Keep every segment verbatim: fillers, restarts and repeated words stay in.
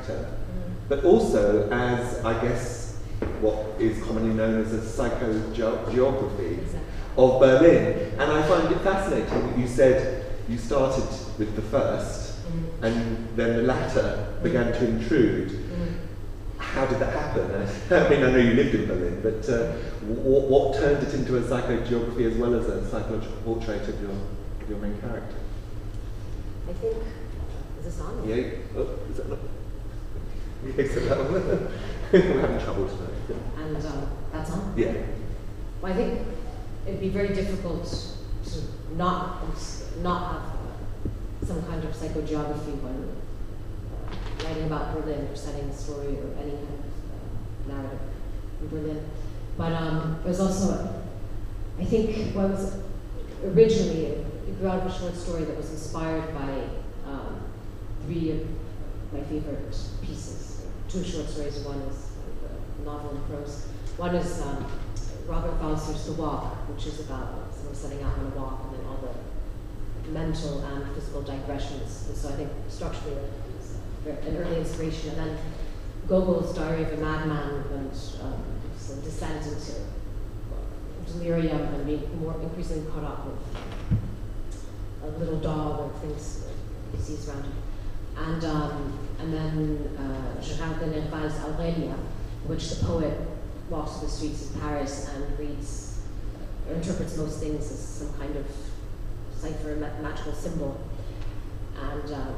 character, mm. but also as, I guess, what is commonly known as a psychogeography exactly. of Berlin. And I find it fascinating that you said you started with the first, mm. and then the latter mm. began to intrude. Mm. How did that happen? I mean, I know you lived in Berlin, but uh, what, what turned it into a psychogeography as well as a psychological portrait of your, of your main character? I think, is this on? Yeah, oh, is that not? Yes, that we're having trouble tonight. And um, that's on? Yeah. Well, I think it'd be very difficult to not, not have uh, some kind of psychogeography when writing about Berlin or setting a story or any kind of uh, narrative in Berlin. But um, there's also, a, I think, what was originally a, a grew out of a short story that was inspired by um, three of my favorite pieces. Two short stories, one is a novel in prose. One is um, Robert Fauster's The Walk, which is about someone setting out on a walk and then all the mental and physical digressions. And so I think structurally, an early inspiration, and then Gogol's Diary of a Madman, and um, some descent into delirium and being more increasingly caught up with a little dog or things he sees around him. And um, and then uh, Gérard de Nerval's Aurélia, in which the poet walks through the streets of Paris and reads, or interprets most things as some kind of cipher, ma- magical symbol. And um,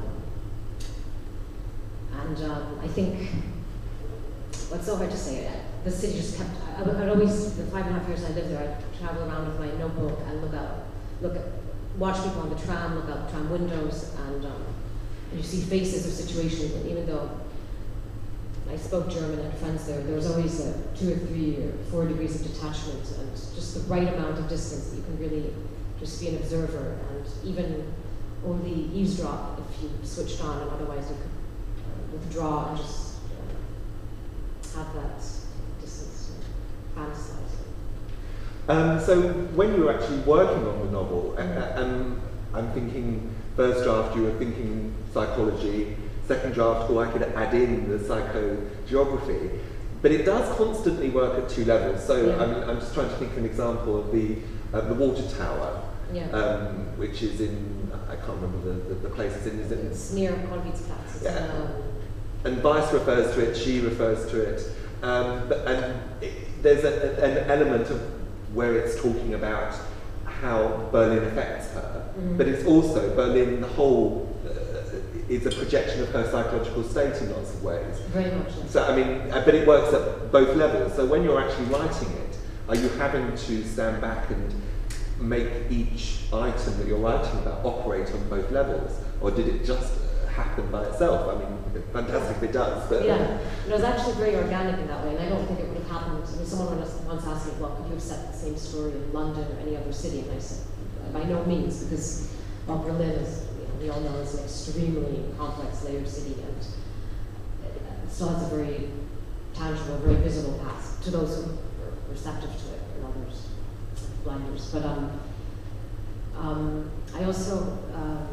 And um, I think, what's so hard to say, the city just kept, I, I would always, the five and a half years I lived there, I'd travel around with my notebook and look out, look at, watch people on the tram, look out tram windows, and, um, and you see faces or situations, and even though I spoke German and had friends there, there was always a two or three or four degrees of detachment, and just the right amount of distance that you can really just be an observer, and even only eavesdrop if you switched on, and otherwise you could withdraw and just uh, have that distance and fantasize. Um, so when you were actually working on the novel, mm-hmm. uh, um, I'm thinking first draft you were thinking psychology, second draft, oh, I could add in the psychogeography, but it does constantly work at two levels. So yeah. I'm, I'm just trying to think of an example of the uh, the water tower, yeah. um, which is in, I can't remember the, the, the place it's in. Is it? It's near Konvitzplatz. Yeah. Um, And Weiss refers to it, she refers to it, um, but, and it, there's a, a, an element of where it's talking about how Berlin affects her, mm-hmm. but it's also, Berlin, the whole, uh, is a projection of her psychological state in lots of ways. Very much so. So, I mean, uh, but it works at both levels. So when you're actually writing it, are you having to stand back and make each item that you're writing about operate on both levels, or did it just happen by itself? I mean, fantastic if it does. But yeah, it was actually very organic in that way, and I don't think it would have happened. I mean, someone once asked me, well, could you have set the same story in London or any other city? And I said, by no means, because well, Berlin is, you know, we all know, is an extremely complex, layered city, and it still has a very tangible, very visible past to those who are receptive to it, and others blinders. But um, um, I also. Um,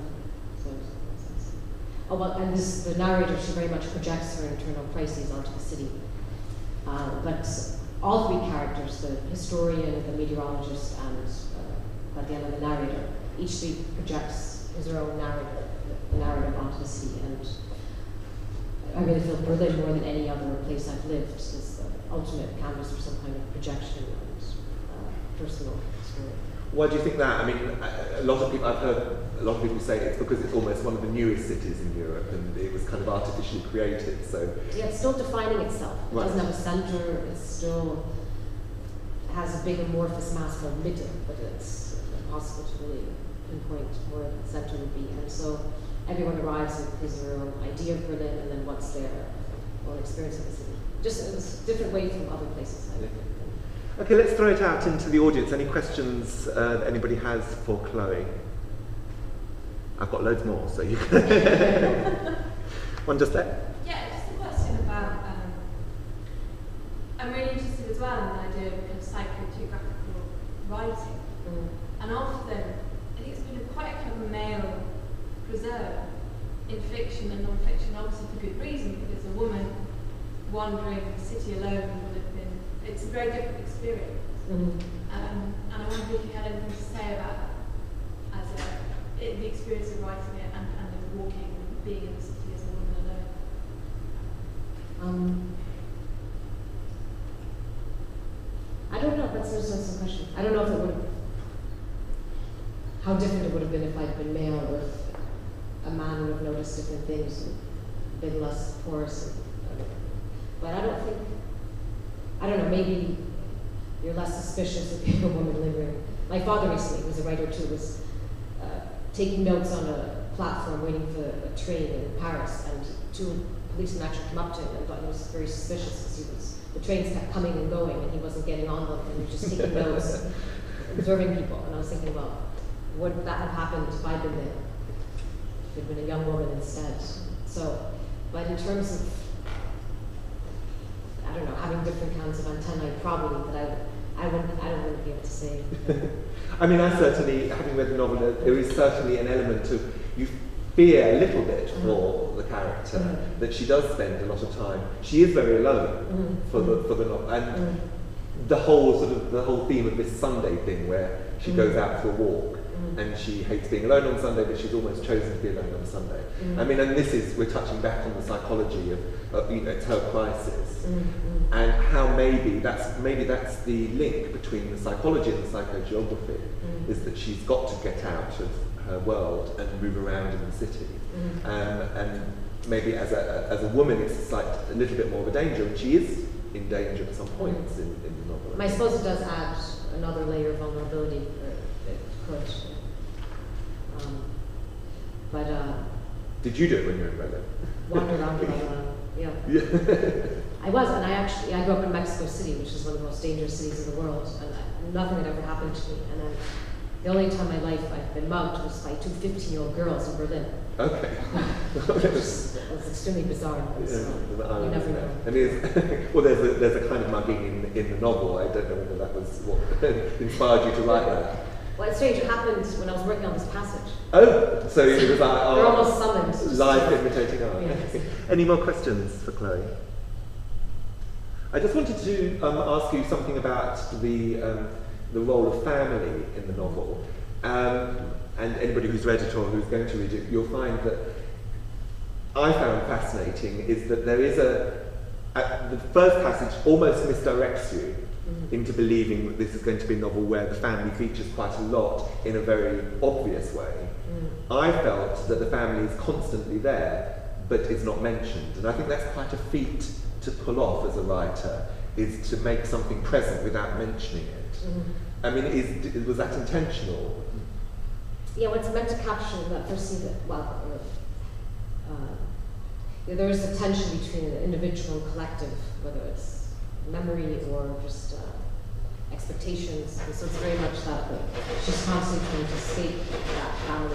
Oh, well, and this, the narrator, she very much projects her internal crises onto the city. Uh, but all three characters, the historian, the meteorologist, and uh, at the end of the narrator, each three projects his or her own narrative, narrative onto the city. And I really feel Berlin, more than any other place I've lived, is the ultimate canvas for some kind of projection and uh, personal story. Why do you think that? I mean, a lot of people, I've heard a lot of people say it's because it's almost one of the newest cities in Europe and it was kind of artificially created, so... Yeah, it's still defining itself. It right. doesn't have a centre, it still has a big amorphous mass called Mitte, but it's impossible to really pinpoint where the centre would be. And so everyone arrives with his or her own idea of Berlin and then what's their own experience of the city. Just it's a different way from other places, I think. Okay, let's throw it out into the audience. Any questions uh, that anybody has for Chloe? I've got loads more, so you can. One just there? Yeah, just a question about, um, I'm really interested as well in the idea of kind of psychogeographical writing. Mm. And often, I think it's been a quite a kind of male preserve in fiction and non-fiction, obviously for good reason, because wandering the city alone would have been, it's a very different experience. Mm-hmm. Um, and I wonder if you had anything to say about that, as a, it, the experience of writing it and, and of walking, being in the city as a woman alone. Um, I don't know, that's a sensible question. I don't know if it would have, how different it would have been if I'd been male, or if a man would have noticed different things and been less porous. And, I don't know. But I don't think, I don't know, maybe you're less suspicious of being a woman lingering. My father recently, who was a writer too, was uh, taking notes on a platform waiting for a train in Paris, and two policemen actually came up to him and thought he was very suspicious because he was, the trains kept coming and going and he wasn't getting on them, and he was just taking notes and observing people. And I was thinking, well, would that have happened if I'd been there? If I'd been a young woman instead. So, but in terms of, I don't know, having different kinds of antennae, probably, but I, I wouldn't, I don't want to be able to say. I mean, I certainly, having read the novel, there is certainly an element of, you fear a little bit mm-hmm. for the character, mm-hmm. that she does spend a lot of time. She is very alone mm-hmm. for the for the novel, and mm-hmm. the whole sort of the whole theme of this Sunday thing, where she mm-hmm. goes out for a walk. Mm-hmm. And she hates being alone on Sunday, but she's almost chosen to be alone on Sunday. Mm-hmm. I mean, and this is, we're touching back on the psychology of, of you know, it's her crisis, mm-hmm. and how maybe that's maybe that's the link between the psychology and the psychogeography, mm-hmm. is that she's got to get out of her world and move around in the city. Mm-hmm. Um, and maybe as a as a woman, it's like a little bit more of a danger, and she is in danger at some points in, in the novel. I suppose it does add another layer of vulnerability, or it could. Um, but uh, did you do it when you were in Berlin? Wander around, around, around. Yeah. Yeah. I was, and I actually I grew up in Mexico City, which is one of the most dangerous cities in the world, and I, nothing had ever happened to me. And then the only time in my life I've been mugged was by two fifteen-year-old girls in Berlin. Okay. It was, it was extremely bizarre. So yeah, you never know. And is, well, there's a, there's a kind of mugging in, in the novel. I don't know whether that was what inspired you to write that. Well, it's strange. It happened when I was working on this passage. Oh, so it was like oh, they're almost summoned. Live imitating art. Yes. Any more questions for Chloe? I just wanted to um, ask you something about the um, the role of family in the novel. Um, and anybody who's read it or who's going to read it, you'll find that I found fascinating is that there is a, a the first passage almost misdirects you mm-hmm. into believing that this is going to be a novel where the family features quite a lot in a very obvious way. Mm. I felt that the family is constantly there, but is not mentioned. And I think that's quite a feat to pull off as a writer, is to make something present without mentioning it. Mm-hmm. I mean, is, was that intentional? Yeah, well, it's meant to capture that first scene that, well, uh, yeah, there is a tension between the individual and collective, whether it's memory or just uh, expectations. And so it's very much that, that she's constantly trying to escape that family.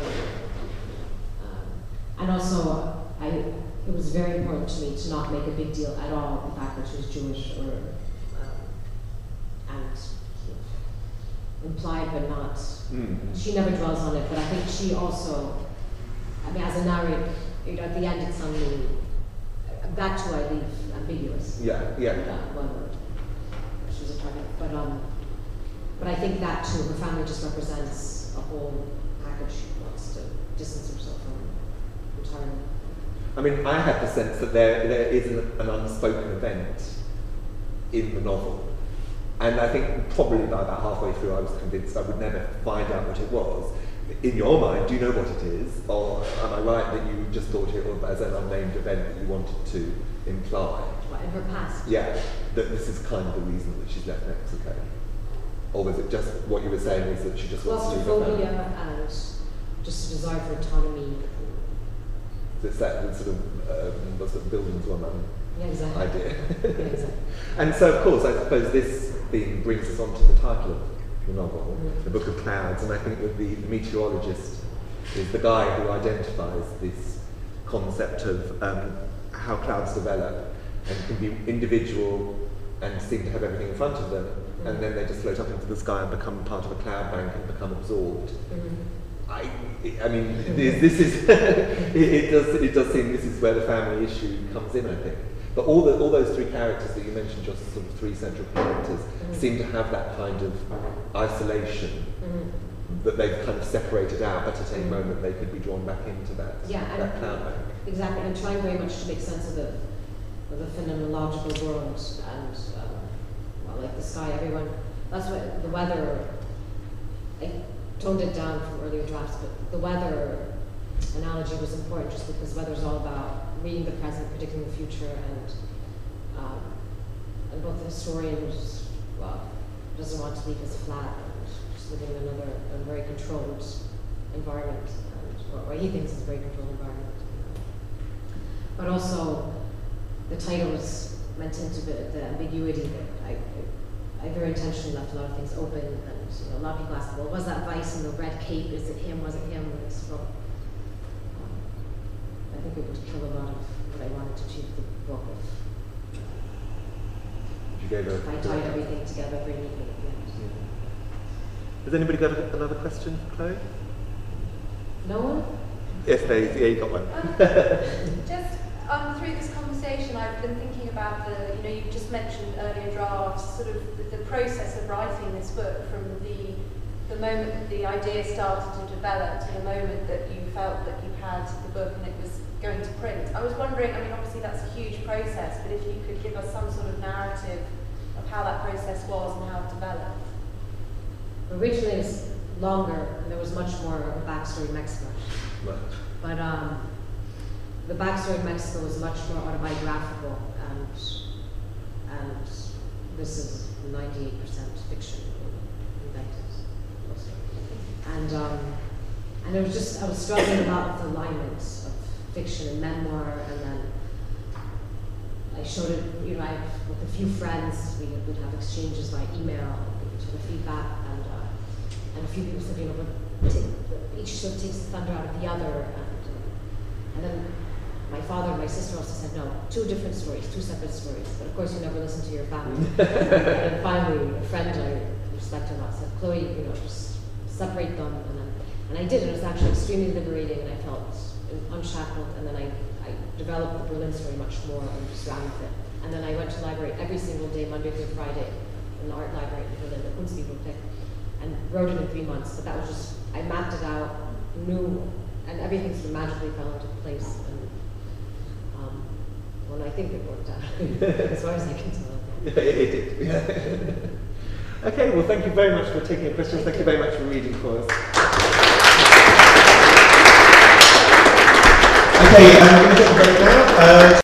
Um, and also, I, it was very important to me to not make a big deal at all the fact that she was Jewish, or um, and implied but not. Mm-hmm. She never dwells on it, but I think she also, I mean, as a narrator, you know, at the end it's suddenly, that too I leave ambiguous. Yeah, yeah. Uh, well, she was a target, but um, but I think that too, her family just represents a whole package she wants to distance herself from entirely. I mean, I had the sense that there there is an, an unspoken event in the novel. And I think probably by about halfway through I was convinced I would never find out what it was. In your mind, do you know what it is? Or am I right that you just thought it was as an unnamed event that you wanted to imply? What, in her past? Yeah, that this is kind of the reason that she's left Mexico. Or was it just what you were saying is that she just wants to leave her family? Claustrophobia and just a desire for autonomy. So it's that sort of, um, sort of buildings woman yeah, exactly. idea. Yeah, exactly. And so, of course, I suppose this theme brings us on to the title of the novel, mm-hmm. The Book of Clouds, and I think that the, the meteorologist is the guy who identifies this concept of um, how clouds develop and can be individual and seem to have everything in front of them, mm-hmm. and then they just float up into the sky and become part of a cloud bank and become absorbed. Mm-hmm. I, I mean, mm-hmm. this, this is it, it does it does seem this is where the family issue comes in, I think. But all the all those three characters that you mentioned, just sort of three central characters, Mm-hmm. seem to have that kind of isolation Mm-hmm. that they've kind of separated out, but at any Mhm. moment they could be drawn back into that, Yeah, and- that cloud bank. Exactly, and trying very much to make sense of the, of the phenomenological world and, um, well, like the sky, everyone, that's what the weather, I toned it down from earlier drafts, but the weather analogy was important just because weather's all about reading the present, predicting the future, and, um, and both the historian who's, well, doesn't want to leave his flat and just living in another, a very controlled environment, and, or, or he thinks it's a very controlled environment. But also, the title was meant into the, the ambiguity that I, I, I very intentionally left a lot of things open, and you know, a lot of people ask, well, was that Vice in the red cape? Is it him? Was it him? And it's, well, um, I think it would kill a lot of what I wanted to achieve with the book if, You gave a, if I tied everything together very neatly at the end. Yeah. Has anybody got a, another question for Chloe? No one? Yes, they, yeah, you got one. Um, just um, through this conversation, I've been thinking about the, you know, you just mentioned earlier drafts, sort of the, the process of writing this book from the the moment that the idea started to develop to the moment that you felt that you had the book and it was going to print. I was wondering, I mean, obviously that's a huge process, but if you could give us some sort of narrative of how that process was and how it developed. Originally it was longer, and there was much more of a backstory in Mexico. Right. But um, the backstory in Mexico was much more autobiographical, and and this is ninety-eight percent fiction invented. And um, and it was just I was struggling a lot with the alignments of fiction and memoir, and then I showed it. You know, I with a few friends, we would have exchanges by email, give each other feedback, and uh, and a few people said, you know, but t- each sort of takes the thunder out of the other, and uh, and then my father and my sister also said, no, two different stories, two separate stories. But of course, you never listen to your family. And then finally, a friend I respect a lot said, Chloe, you know, just separate them, and then, and I did, and it was actually extremely liberating, and I felt unshackled, and then I, I developed the Berlin story much more and just ran with it. And then I went to the library every single day, Monday through Friday, in the art library in Berlin, the Kunstbibliothek, and wrote it in three months. But that was just, I mapped it out, knew, and everything sort of magically fell into place. And um, well, I think it worked out, as far as I can tell. Yeah, it did. Yeah. Okay, well, thank you very much for taking your questions. Thank, thank you very much for reading for us. Okay, I'm going to take a break now. Uh,